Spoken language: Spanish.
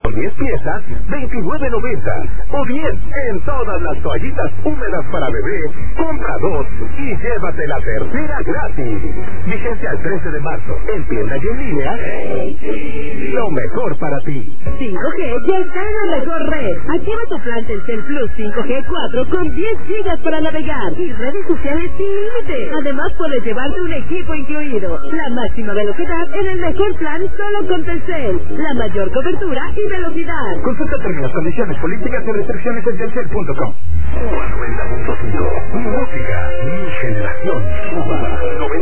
10 piezas, $29.90. O bien, en todas las toallitas húmedas para bebé, compra 2 y llévate la tercera gratis. Vigencia al 13 de marzo. En tienda y en línea. Lo mejor para ti. 5G ya está en la mejor red. Activa tu plan Telcel Plus 5G 4 con 10 gigas para navegar y redes sociales sin límite. Además puedes llevarte un equipo incluido. La máxima velocidad en el mejor plan solo con Telcel. La mayor cobertura y velocidad. Consulta términos, condiciones, políticas y restricciones en telcel.com. 90.5. Mi música, mi generación.